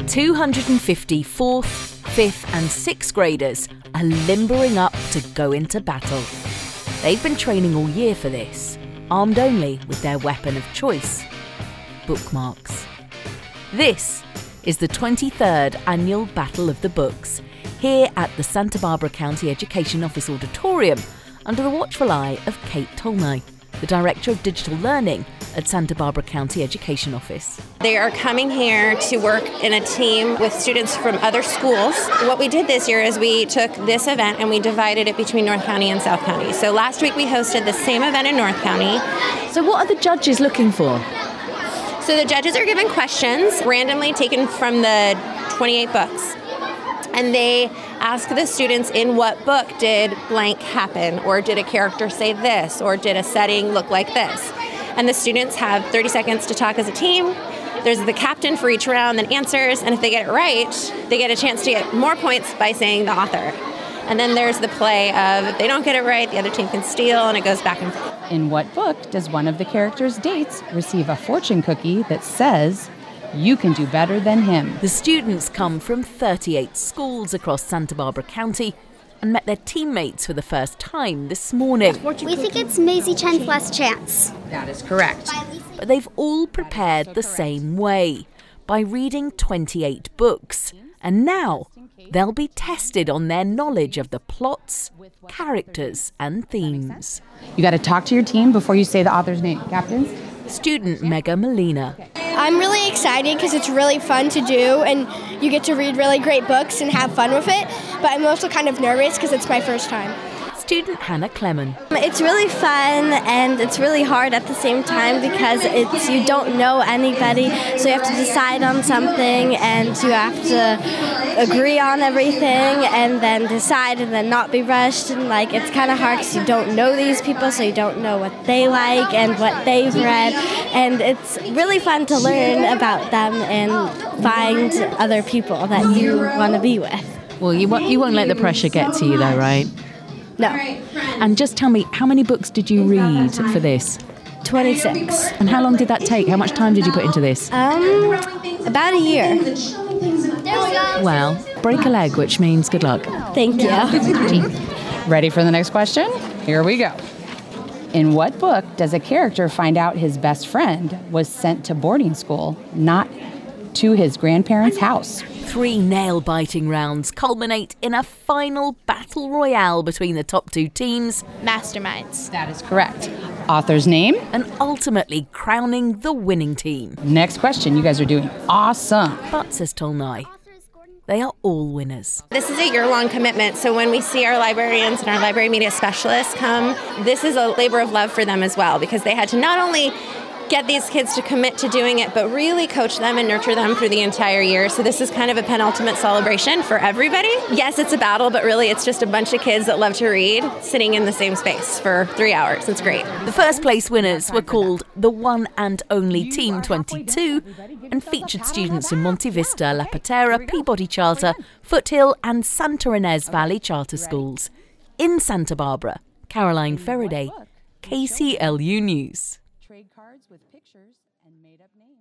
250 4th, 5th and 6th graders are limbering up to go into battle. They've been training all year for this, armed only with their weapon of choice, bookmarks. This is the 23rd Annual Battle of the Books, here at the Santa Barbara County Education Office Auditorium, under the watchful eye of Kate Tolnai, the Director of Digital Learning at Santa Barbara County Education Office. They are coming here to work in a team with students from other schools. What we did this year is we took this event and we divided it between North County and South County. So last week we hosted the same event in North County. So what are the judges looking for? So the judges are given questions randomly taken from the 28 books. And they ask the students, in what book did blank happen? Or did a character say this? Or did a setting look like this? And the students have 30 seconds to talk as a team. There's the captain for each round that answers, and if they get it right, they get a chance to get more points by saying the author. And then there's the play of, if they don't get it right, the other team can steal, and it goes back and forth. In what book does one of the characters' dates receive a fortune cookie that says, "You can do better than him"? The students come from 38 schools across Santa Barbara County and met their teammates for the first time this morning. We think it's Maisie Chen's Last Chance. That is correct. But they've all prepared the same way, by reading 28 books. And now they'll be tested on their knowledge of the plots, characters and themes. You got to talk to your team before you say the author's name. Captains? Student Mega Molina. I'm really excited because it's really fun to do and you get to read really great books and have fun with it, but I'm also kind of nervous because it's my first time. Student Hannah Clement. It's really fun and it's really hard at the same time because you don't know anybody, so you have to decide on something and you have to agree on everything and then decide and then not be rushed, and it's kind of hard because you don't know these people, so you don't know what they like and what they've read, and it's really fun to learn about them and find other people that you want to be with. Well, you won't let the pressure get to you though, right? No. And just tell me, how many books did you read for this? 26. And how long did that take? How much time did you put into this? About a year. Well, break a leg, which means good luck. Thank you. Ready for the next question? Here we go. In what book does a character find out his best friend was sent to boarding school, not to his grandparents' house? 3 nail-biting rounds culminate in a final battle royale between the top 2 teams. Masterminds. That is correct. Author's name? And ultimately crowning the winning team. Next question. You guys are doing awesome. But, says Tolnai, they are all winners. This is a year-long commitment, so when we see our librarians and our library media specialists come, this is a labor of love for them as well, because they had to not only get these kids to commit to doing it, but really coach them and nurture them through the entire year. So this is kind of a penultimate celebration for everybody. Yes, it's a battle, but really it's just a bunch of kids that love to read sitting in the same space for 3 hours. It's great. The first place winners were called the One and Only Team 22 and featured students from Monte Vista, La Patera, Peabody Charter, Foothill and Santa Ynez Valley Charter Schools. In Santa Barbara, Caroline Faraday, KCLU News. Trade cards with pictures and made-up names.